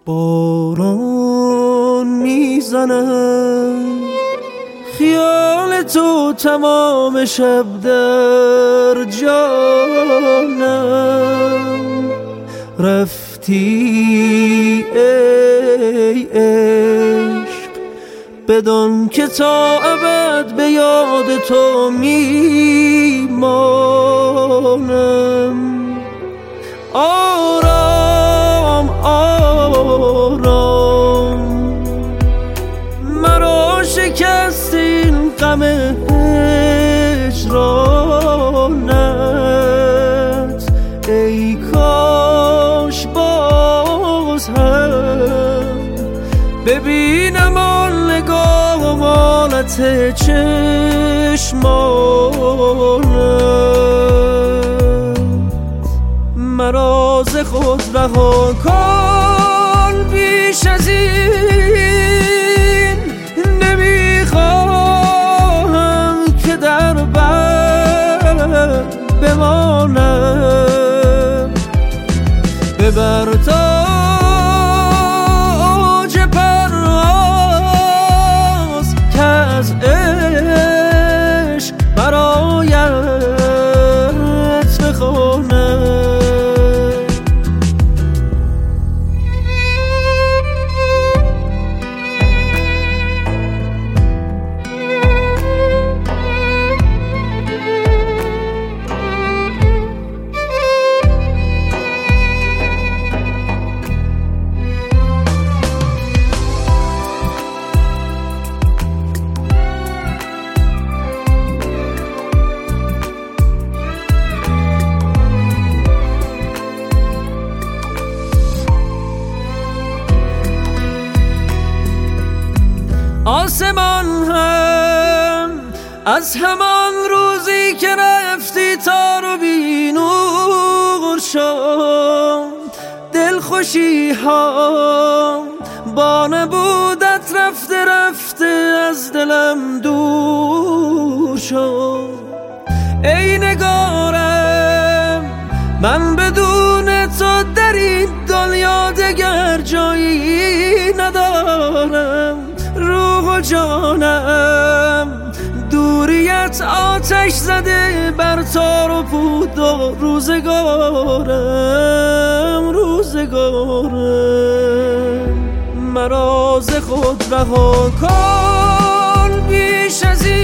باران میزنم، خیال تو تمام شب در جانم. رفتی ای عشق بدان که تا ابد به یاد تو میمانم. آرام آرام مرا شکست این غم هجرانت. ای کاش باز هم ببینم آن نگاه و مالت چشمانت. مرا ز خود رها کن، بیش از این نمیخواهم که در بر بمانم. ببر تاج پرواز که از عشق برایت بخوانم. آسمان هم از همان روزی که رفتی تار و بی نور شد. دلخوشی ها با نبودت رفته رفته از دلم دور شد. ای نگارم من بدون تو در این دنیا دگر جایی ندارم. روح و جانم دوریت آتش زده بر تار و پود و روزگارم. مرا ز خود رها کن، بیش از این